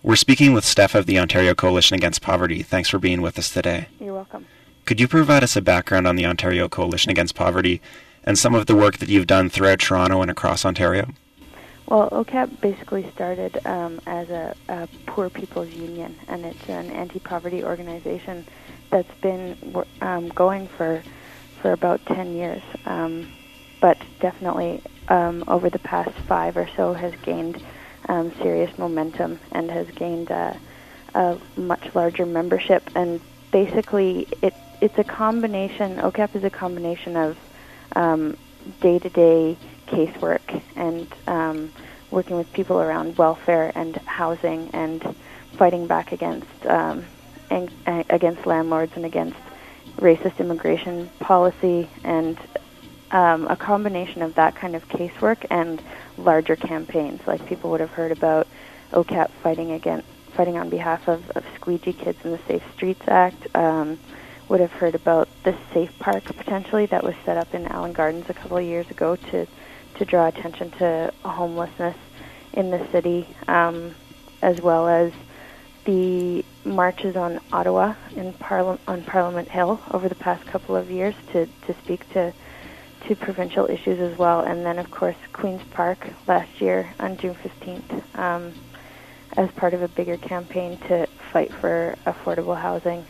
We're speaking with Steph of the Ontario Coalition Against Poverty. Thanks for being with us today. You're welcome. Could you provide us a background on the Ontario Coalition Against Poverty and some of the work that you've done throughout Toronto and across Ontario? Well, OCAP basically started as a poor people's union, and it's an anti-poverty organization that's been going for about 10 years, but definitely over the past 5 or so has gained serious momentum and has gained a much larger membership. And basically, it's a combination. OCAP is a combination of day-to-day casework and working with people around welfare and housing and fighting back against landlords and against racist immigration policy, and a combination of that kind of casework and larger campaigns. Like, people would have heard about OCAP fighting on behalf of squeegee kids in the Safe Streets Act, would have heard about the Safe Park, potentially, that was set up in Allen Gardens a couple of years ago to draw attention to homelessness in the city, as well as the marches on Ottawa on Parliament Hill over the past couple of years to speak to provincial issues as well. And then, of course, Queen's Park last year on June 15th as part of a bigger campaign to fight for affordable housing.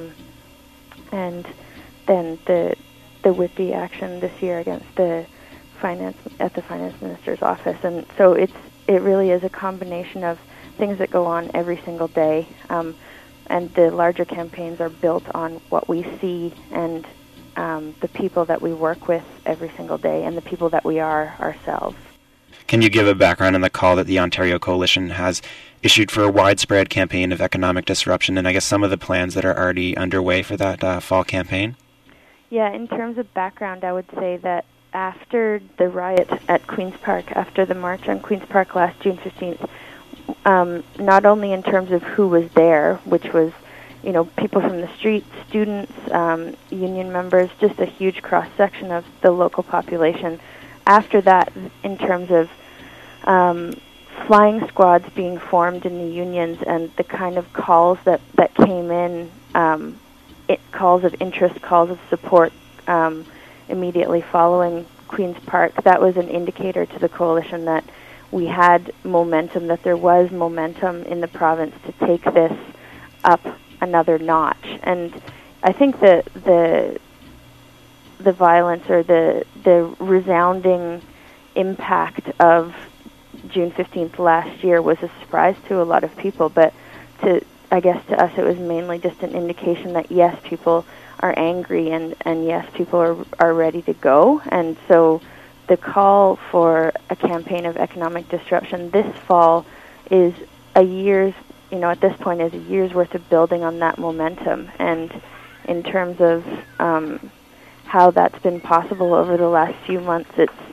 And then the Whitby action this year against the finance minister's office. And so it really is a combination of things that go on every single day, and the larger campaigns are built on what we see and the people that we work with every single day and the people that we are ourselves. Can you give a background on the call that the Ontario Coalition has issued for a widespread campaign of economic disruption, and I guess some of the plans that are already underway for that fall campaign? Yeah, in terms of background, I would say that after the riot at Queen's Park, after the march on Queen's Park last June 15th, not only in terms of who was there, which was, people from the street, students, union members, just a huge cross-section of the local population. After that, in terms of flying squads being formed in the unions and the kind of calls that came in, calls of interest, calls of support immediately following Queen's Park, that was an indicator to the coalition that we had momentum, that there was momentum in the province to take this up another notch. And I think that the violence or the resounding impact of June 15th last year was a surprise to a lot of people, but I guess to us it was mainly just an indication that yes, people are angry and yes, people are ready to go. And so the call for a campaign of economic disruption this fall is at this point is a year's worth of building on that momentum. And in terms of how that's been possible over the last few months,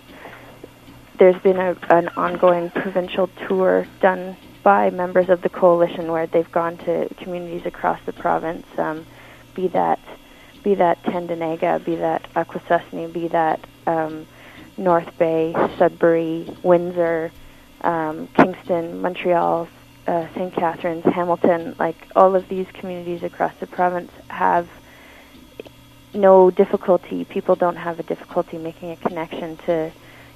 there's been an ongoing provincial tour done by members of the coalition where they've gone to communities across the province, be that Tyendinaga, be that Akwesasne, be that North Bay, Sudbury, Windsor, Kingston, Montreal, St. Catharines, Hamilton. Like, all of these communities across the province have no difficulty. People don't have a difficulty making a connection to,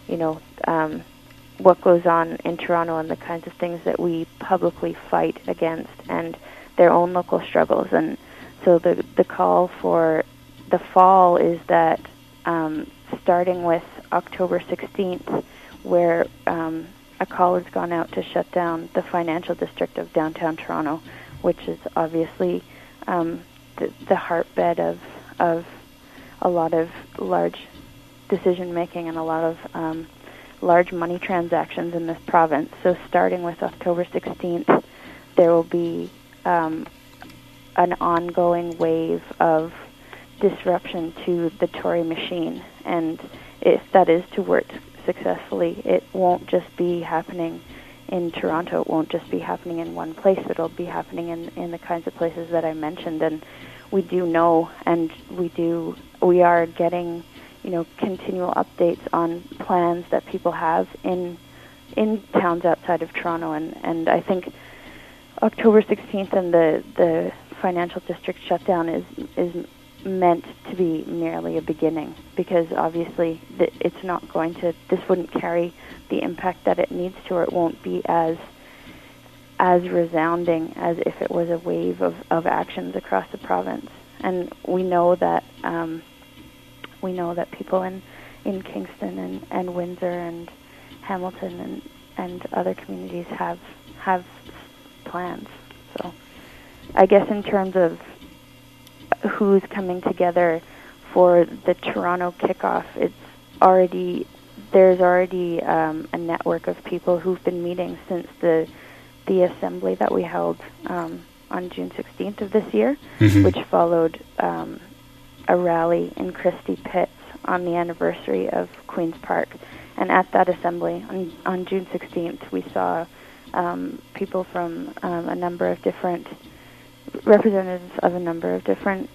what goes on in Toronto and the kinds of things that we publicly fight against and their own local struggles. And so the call for the fall is that starting with October 16th, where a call has gone out to shut down the financial district of downtown Toronto, which is obviously the heartbed of a lot of large decision-making and a lot of large money transactions in this province. So starting with October 16th, there will be an ongoing wave of disruption to the Tory machine. And if that is to work successfully, it won't just be happening in Toronto. It won't just be happening in one place. It'll be happening in the kinds of places that I mentioned. And we do know, and we are getting continual updates on plans that people have in towns outside of Toronto, and I think October 16th and the financial district shutdown is meant to be merely a beginning, because obviously it's not going to, this wouldn't carry the impact that it needs to, or it won't be as resounding as if it was a wave of actions across the province. And we know that people in Kingston and Windsor and Hamilton and other communities have plans. So I guess in terms of who's coming together for the Toronto kickoff, there's already a network of people who've been meeting since the assembly that we held on June 16th of this year, which followed a rally in Christie Pitts on the anniversary of Queen's Park. And at that assembly on June 16th, we saw people from a number of different representatives of a number of different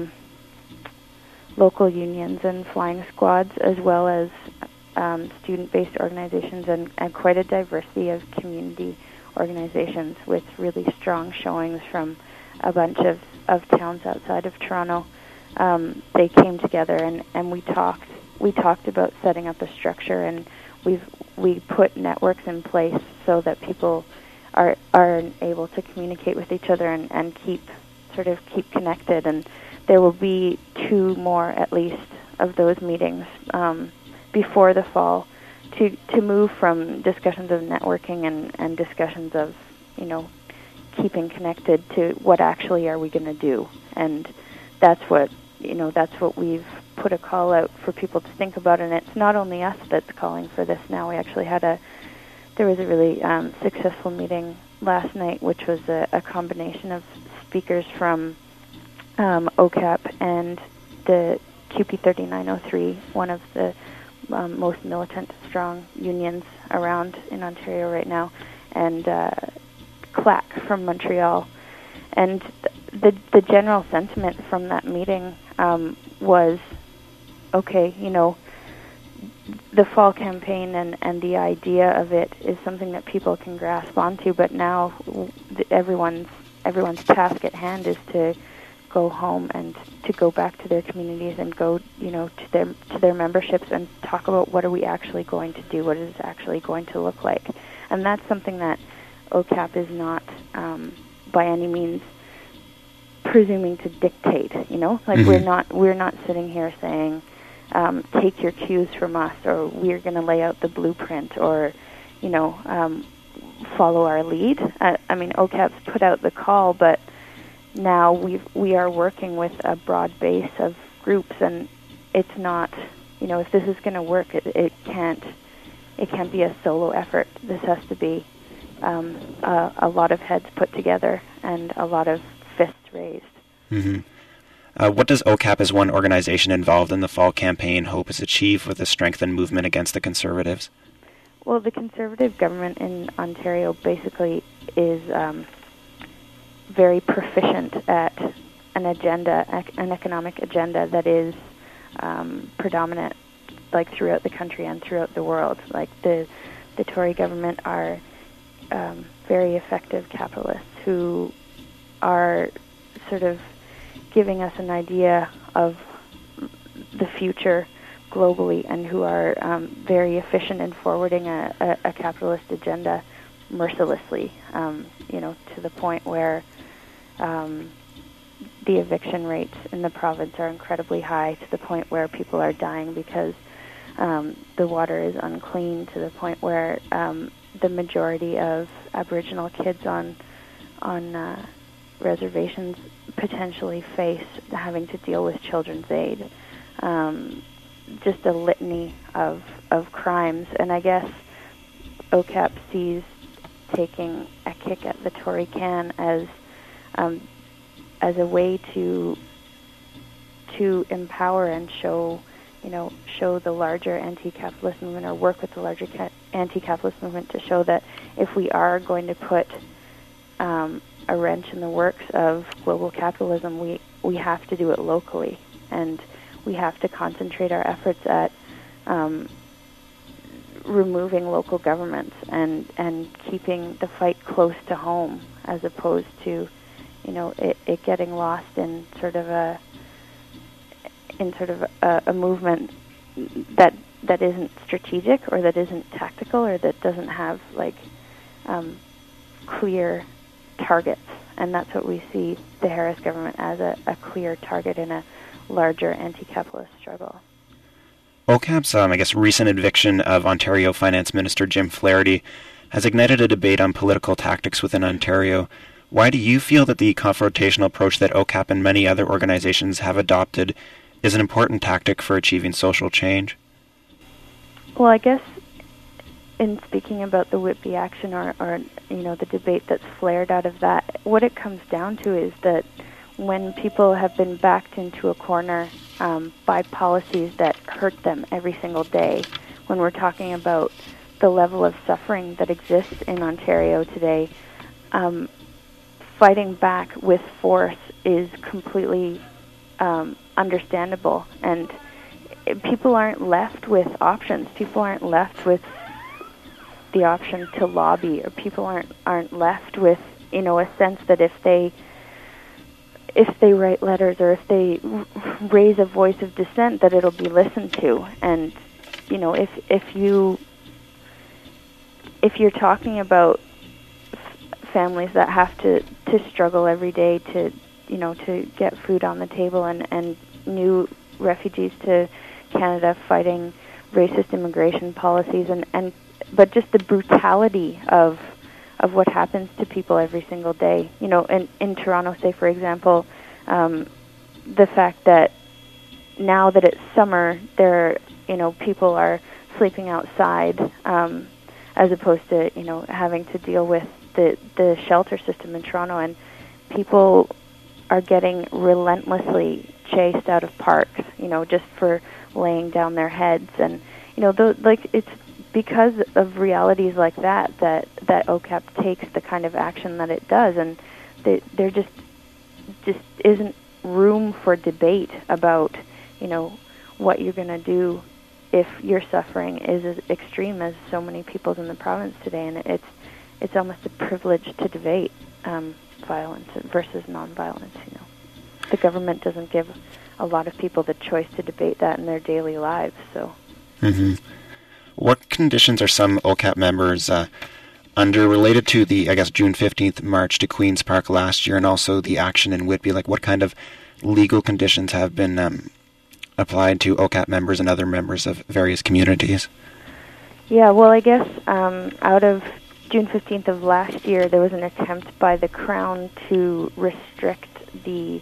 local unions and flying squads, as well as student-based organizations and quite a diversity of community organizations with really strong showings from a bunch of towns outside of Toronto. They came together and we talked about setting up a structure, and we put networks in place so that people are able to communicate with each other and keep connected. And there will be 2 more at least of those meetings before the fall to move from discussions of networking and discussions of, keeping connected to what actually are we going to do. And that's what we've put a call out for people to think about. And it's not only us that's calling for this now. We actually there was a really successful meeting last night, which was a combination of speakers from OCAP and the QP 3903, one of the most militant, strong unions around in Ontario right now, and CLAC from Montreal. And the general sentiment from that meeting was, okay, the fall campaign and the idea of it is something that people can grasp onto, but now everyone's task at hand is to go home and to go back to their communities and go, to their memberships and talk about what are we actually going to do, what is actually going to look like. And that's something that OCAP is not by any means presuming to dictate, we're not sitting here saying, take your cues from us, or we're going to lay out the blueprint, or, follow our lead. OCAP's put out the call, but now we are working with a broad base of groups, and it's not, if this is going to work, it can't be a solo effort. This has to be a lot of heads put together and a lot of fists raised. Mm-hmm. What does OCAP as one organization involved in the fall campaign hope is achieved with a strengthened movement against the Conservatives? Well, the Conservative government in Ontario basically is very proficient at an economic agenda that is predominant, throughout the country and throughout the world. The Tory government are very effective capitalists who are sort of giving us an idea of the future globally, and who are very efficient in forwarding a capitalist agenda mercilessly, to the point where the eviction rates in the province are incredibly high, to the point where people are dying because the water is unclean, to the point where the majority of Aboriginal kids on reservations potentially face having to deal with children's aid. Just a litany of crimes. And I guess OCAP sees taking a kick at the Tory can as a way to empower and show the larger anti-capitalist movement, or work with the larger anti-capitalist movement to show that if we are going to put a wrench in the works of global capitalism, we have to do it locally, and we have to concentrate our efforts at removing local governments and keeping the fight close to home. as opposed to, it getting lost in sort of a movement that isn't strategic or that isn't tactical or that doesn't have clear targets. And that's what we see the Harris government as, a clear target in a larger anti-capitalist struggle. OCAP's, recent eviction of Ontario Finance Minister Jim Flaherty has ignited a debate on political tactics within Ontario. Why do you feel that the confrontational approach that OCAP and many other organizations have adopted is an important tactic for achieving social change? Well, I guess in speaking about the Whitby action or the debate that's flared out of that, what it comes down to is that when people have been backed into a corner by policies that hurt them every single day, when we're talking about the level of suffering that exists in Ontario today, fighting back with force is completely understandable, and people aren't left with options. People aren't left with the option to lobby, or people aren't left with a sense that if they write letters or if they raise a voice of dissent, that it'll be listened to. And if you're talking about families that have to struggle every day to get food on the table, and new refugees to Canada fighting racist immigration policies, but just the brutality of what happens to people every single day. In Toronto, say for example, the fact that now that it's summer, people are sleeping outside as opposed to having to deal with the shelter system in Toronto, and people are getting relentlessly chased out of parks, just for laying down their heads, and it's because of realities like that OCAP takes the kind of action that it does, and there just isn't room for debate about what you're going to do if your suffering is as extreme as so many people's in the province today, and it's almost a privilege to debate violence versus nonviolence. The government doesn't give a lot of people the choice to debate that in their daily lives. So. Mm-hmm. What conditions are some OCAP members under related to the, June 15th march to Queen's Park last year and also the action in Whitby? What kind of legal conditions have been applied to OCAP members and other members of various communities? Yeah, well, I guess out of June 15th of last year, there was an attempt by the Crown to restrict the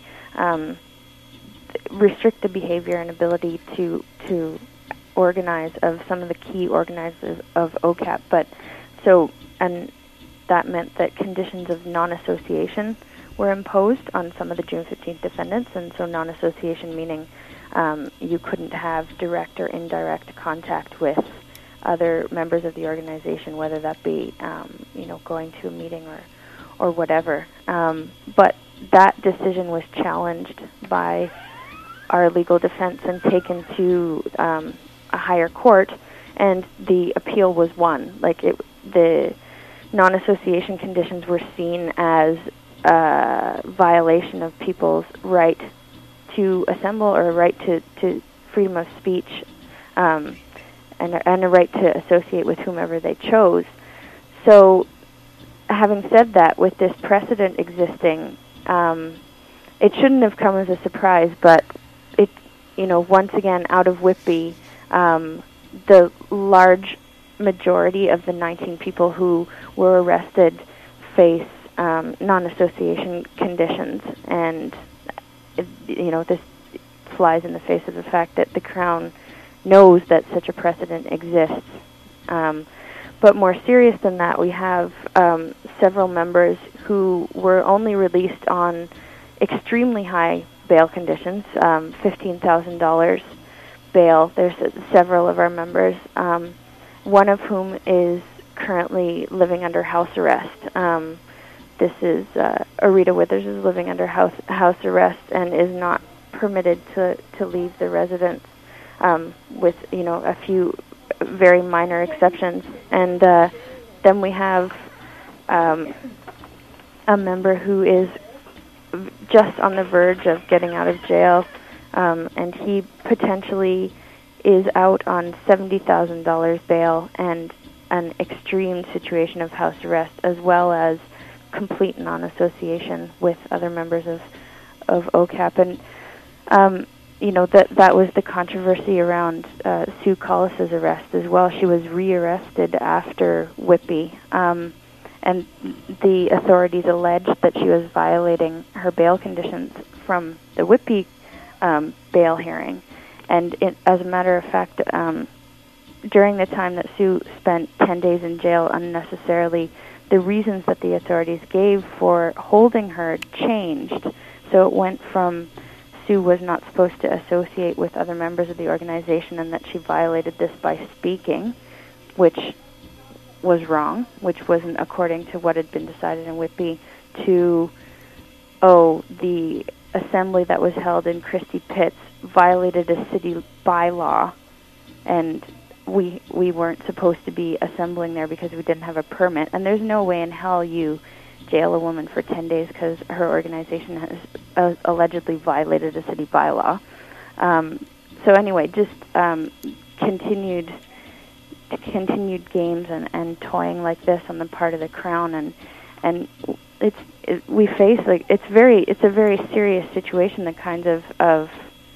behavior and ability to organize of some of the key organizers of OCAP, and that meant that conditions of non-association were imposed on some of the June 15th defendants, and so non-association meaning you couldn't have direct or indirect contact with other members of the organization, whether that be going to a meeting or whatever. But that decision was challenged by our legal defense and taken to a higher court, and the appeal was won. The non-association conditions were seen as a violation of people's right to assemble, or a right to freedom of speech, and a right to associate with whomever they chose. So, having said that, with this precedent existing, it shouldn't have come as a surprise, but it, once again, out of Whitby, the large majority of the 19 people who were arrested face non-association conditions, and this flies in the face of the fact that the Crown knows that such a precedent exists. But more serious than that, we have several members who were only released on extremely high bail conditions, $15,000 bail. There's several of our members, one of whom is currently living under house arrest. This is Arita Withers is living under house arrest and is not permitted to leave the residence, with a few very minor exceptions. And then we have a member who is just on the verge of getting out of jail, and he potentially is out on $70,000 bail and an extreme situation of house arrest, as well as complete non-association with other members of OCAP. And that was the controversy around Sue Collis's arrest as well. She was rearrested after Whitby, and the authorities alleged that she was violating her bail conditions from the Whitby bail hearing. And as a matter of fact, during the time that Sue spent 10 days in jail unnecessarily, the reasons that the authorities gave for holding her changed. So it went from Sue was not supposed to associate with other members of the organization and that she violated this by speaking, which was wrong, which wasn't according to what had been decided in Whitby, to, the assembly that was held in Christie Pitts violated a city bylaw, and we weren't supposed to be assembling there because we didn't have a permit. And there's no way in hell you jail a woman for 10 days because her organization has allegedly violated a city bylaw. So anyway, just continued games and toying like this on the part of the Crown, and we face it's a very serious situation. The kinds of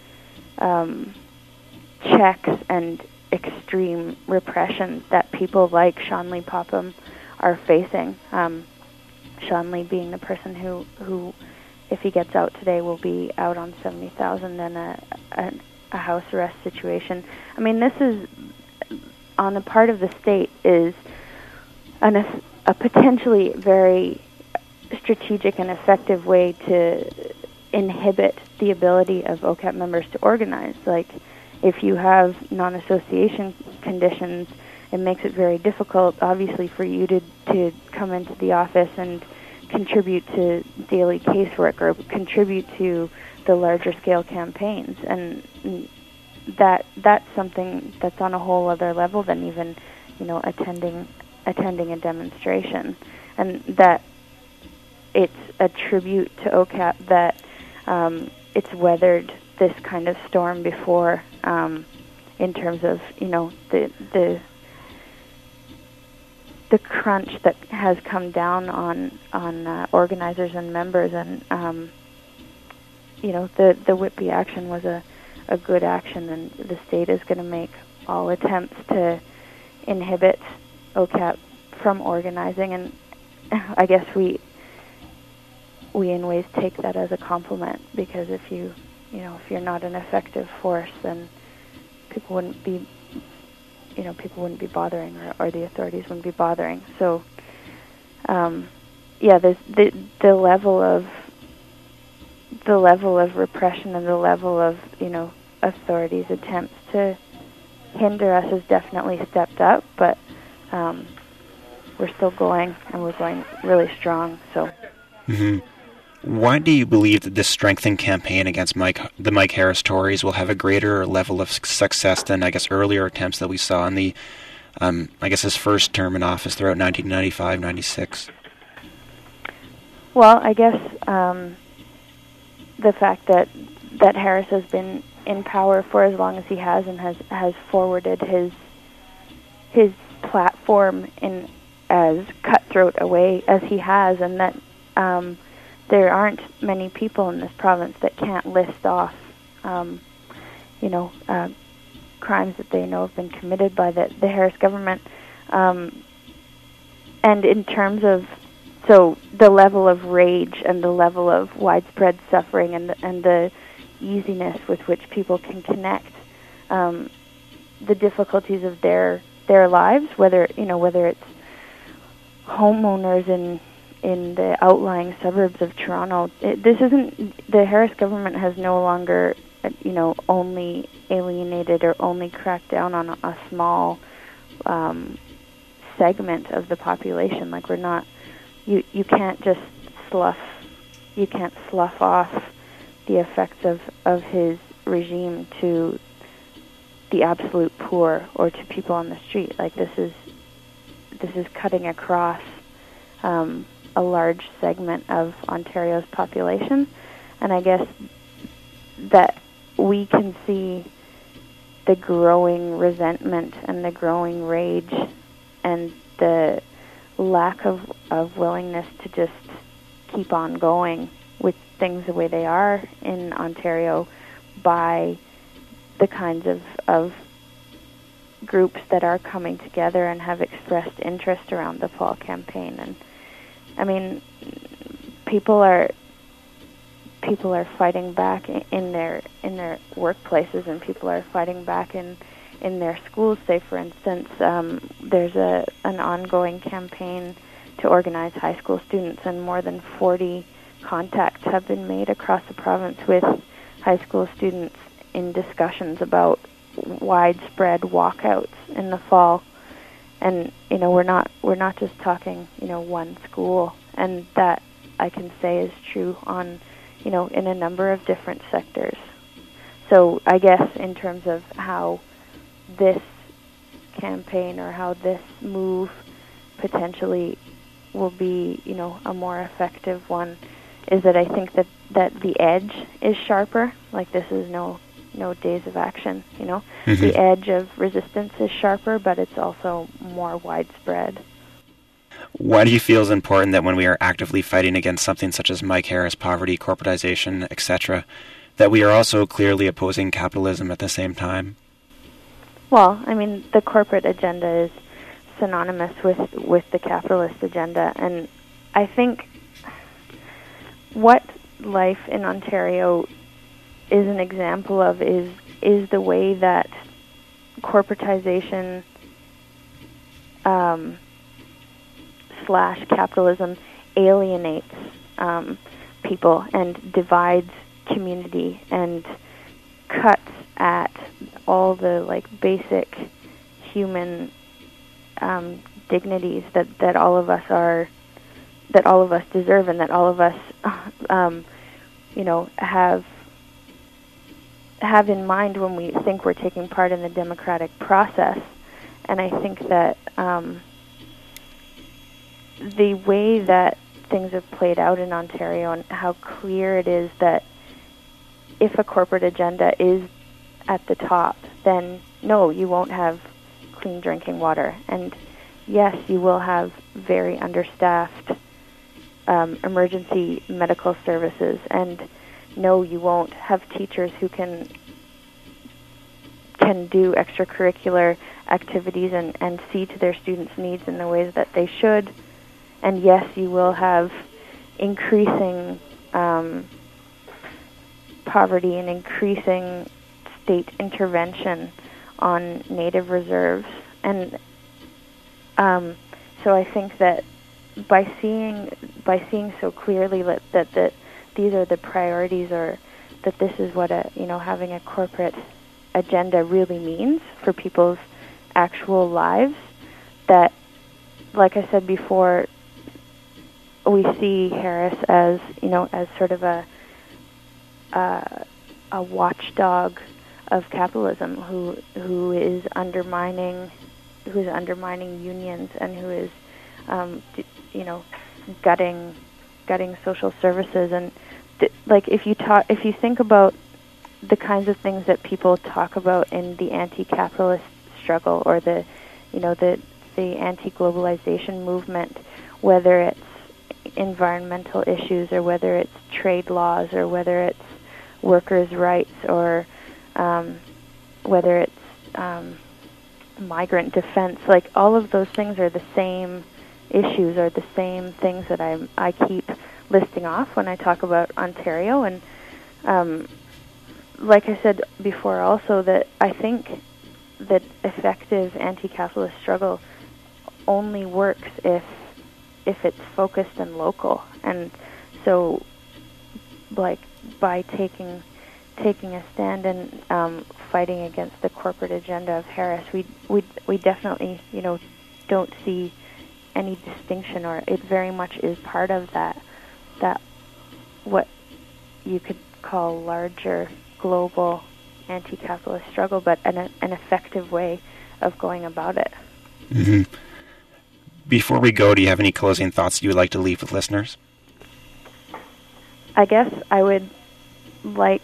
checks and extreme repression that people like Sean Lee Popham are facing. Sean Lee being the person who, if he gets out today, will be out on $70,000 and a house arrest situation. I mean, this is, on the part of the state, is a potentially very strategic and effective way to inhibit the ability of OCAP members to organize. Like, if you have non-association conditions, it makes it very difficult, obviously, for you to come into the office and contribute to daily casework or contribute to the larger scale campaigns. And that's something that's on a whole other level than even, attending a demonstration. And that it's a tribute to OCAP that it's weathered this kind of storm before, in terms of the crunch that has come down on organizers and members, and the Whitby action was a good action, and the state is going to make all attempts to inhibit OCAP from organizing, and I guess we in ways take that as a compliment, because if you're not an effective force, then people wouldn't be bothering, or the authorities wouldn't be bothering. So, there's the level of repression and the level of authorities' attempts to hinder us has definitely stepped up, but we're still going, and we're going really strong. So. Mm-hmm. Why do you believe that this strengthened campaign against the Mike Harris Tories will have a greater level of success than, I guess, earlier attempts that we saw in the, his first term in office throughout 1995-96? Well, I guess the fact that Harris has been in power for as long as he has, and has forwarded his platform in as cutthroat a way as he has, and that there aren't many people in this province that can't list off, crimes that they know have been committed by the Harris government. And in terms of, the level of rage and the level of widespread suffering and the easiness with which people can connect, the difficulties of their lives, whether it's homeowners in the outlying suburbs of Toronto. The Harris government has no longer, only alienated or only cracked down on a small segment of the population. Like, we're not, you can't just slough off the effects of his regime to the absolute poor or to people on the street. Like, this is cutting across a large segment of Ontario's population, and I guess that we can see the growing resentment and the growing rage and the lack of willingness to just keep on going with things the way they are in Ontario by the kinds of groups that are coming together and have expressed interest around the fall campaign. And I mean, people are fighting back in their workplaces, and people are fighting back in their schools. Say, for instance, there's an ongoing campaign to organize high school students, and more than 40 contacts have been made across the province with high school students in discussions about widespread walkouts in the fall. And we're not just talking one school, and that I can say is true on in a number of different sectors. So I guess in terms of how this campaign or how this move potentially will be a more effective one is that I think that the edge is sharper. Like, this is no days of action, Mm-hmm. The edge of resistance is sharper, but it's also more widespread. Why do you feel it's important that when we are actively fighting against something such as Mike Harris, poverty, corporatization, etc., that we are also clearly opposing capitalism at the same time? Well, I mean, the corporate agenda is synonymous with the capitalist agenda, and I think what life in Ontario is an example of is the way that corporatization slash capitalism alienates people and divides community and cuts at all the basic human dignities that all of us deserve, and that all of us have in mind when we think we're taking part in the democratic process. And I think that the way that things have played out in Ontario and how clear it is that if a corporate agenda is at the top, then no, you won't have clean drinking water. And yes, you will have very understaffed emergency medical services. And no, you won't have teachers who can do extracurricular activities and see to their students' needs in the ways that they should. And yes, you will have increasing poverty and increasing state intervention on native reserves. And so I think that by seeing so clearly that these are the priorities, or that this is what having a corporate agenda really means for people's actual lives, that, like I said before, we see Harris as as sort of a watchdog of capitalism who is undermining unions, and who is gutting social services. And if you think about the kinds of things that people talk about in the anti-capitalist struggle, or the anti-globalization movement, whether it's environmental issues, or whether it's trade laws, or whether it's workers' rights, or whether it's migrant defense, all of those things are the same issues, or the same things that I keep listing off when I talk about Ontario. And like I said before also, that I think that effective anti-capitalist struggle only works if it's focused and local. And so, by taking a stand and fighting against the corporate agenda of Harris, we definitely don't see any distinction, or it very much is part of that what you could call larger global anti-capitalist struggle, but an effective way of going about it. Mm-hmm. Before we go, do you have any closing thoughts you would like to leave with listeners? I guess I would like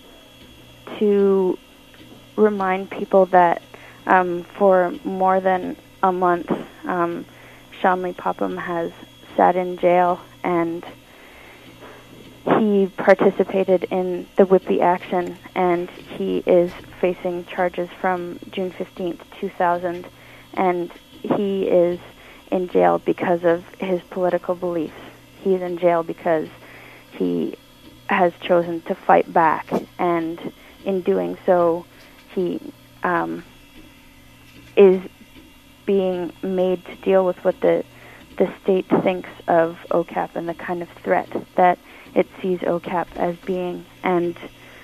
to remind people that for more than a month, Sean Lee Popham has sat in jail, and he participated in the Whippy action, and he is facing charges from June 15th, 2000, and he is in jail because of his political beliefs. He's in jail because he has chosen to fight back, and in doing so, he is being made to deal with what the state thinks of OCAP and the kind of threat that it sees OCAP as being. And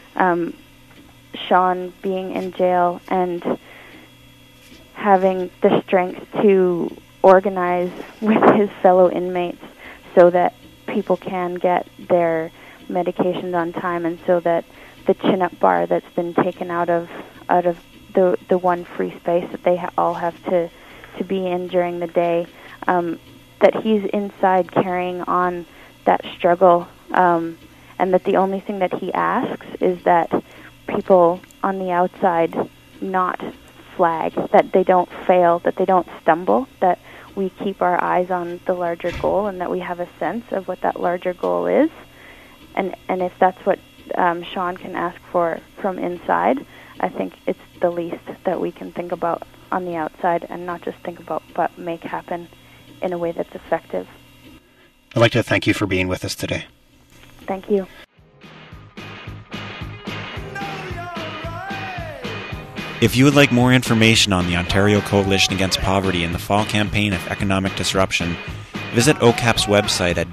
Sean being in jail and having the strength to organize with his fellow inmates so that people can get their medications on time, and so that the chin-up bar that's been taken out of the one free space that they all have to be in during the day, that he's inside carrying on that struggle, and that the only thing that he asks is that people on the outside not flag, that they don't fail, that they don't stumble, that we keep our eyes on the larger goal, and that we have a sense of what that larger goal is. And if that's what Sean can ask for from inside, I think it's the least that we can think about on the outside, and not just think about, but make happen in a way that's effective. I'd like to thank you for being with us today. Thank you. If you would like more information on the Ontario Coalition Against Poverty and the fall campaign of economic disruption, visit OCAP's website at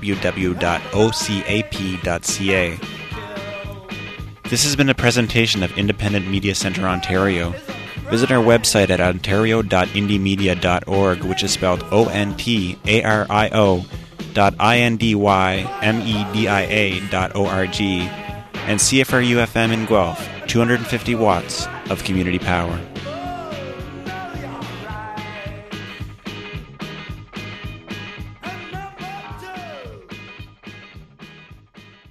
www.ocap.ca. This has been a presentation of Independent Media Centre Ontario. Visit our website at ontario.indiemedia.org, which is spelled ontario.indiemedia.org, and CFRU-FM in Guelph, 250 watts of community power.